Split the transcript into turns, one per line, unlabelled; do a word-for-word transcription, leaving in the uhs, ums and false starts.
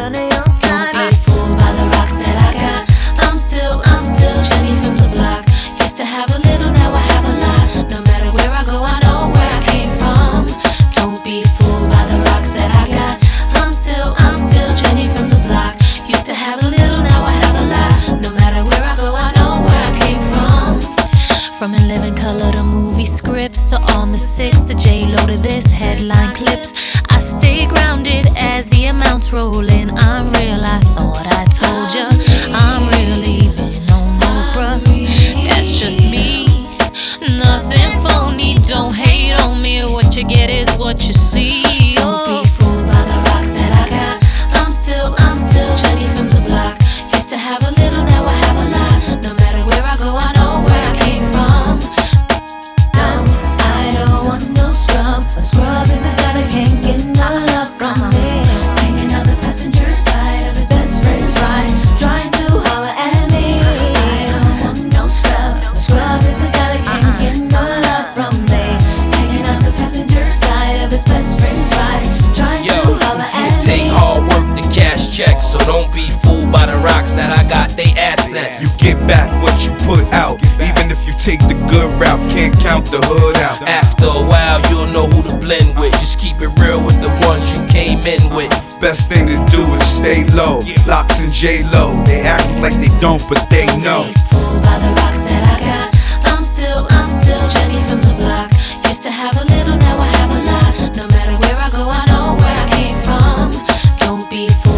one of your kind.
Don't be fooled by the rocks that I got. I'm still, I'm still Jenny from the block. Used to have a little, now I have a lot. No matter where I go, I know where I came from. Don't be fooled by the rocks that I got. I'm still, I'm still Jenny from the block. Used to have a little, now I have a lot. No matter where I go, I know where I came from. From In Living Color to movie scripts, to On the Six, to J-Lo, to this headline clips, I stay grounded as the amounts roll in. I'm real, I thought I told ya. I'm real even on Oprah. That's just me, nothing phony. Don't hate on me, what you get is what you see. Don't be fooled by the rocks that I got. I'm still, I'm still Jenny from the block. Used to have a little, now I have a lot. No matter where I go, I know where I came from.
No, I don't want no scrub. A scrub is a guy that can't get no love from me. Hanging out the passenger side of his best friend's ride, trying to holler at me. I don't want no scrub. A scrub is a guy that can't get no love from me. Hanging out the passenger side of his best friend's ride, trying
Yo,
to holler at
it take
me.
hard work to cash checks, so don't be fooled by the rocks that I got. They assets.
You get back what you put out. Even if you take the good route, can't count the hood out.
After a while, you'll know who to blend with. Just keep it real with the ones you came in with.
Best thing to do is stay low. Locks and J-Lo, they act like they don't, but they know.
Don't be fooled by the rocks that I got. I'm still, I'm still Jenny from the block. Used to have a little, now I have a lot. No matter where I go, I know where I came from. Don't be fooled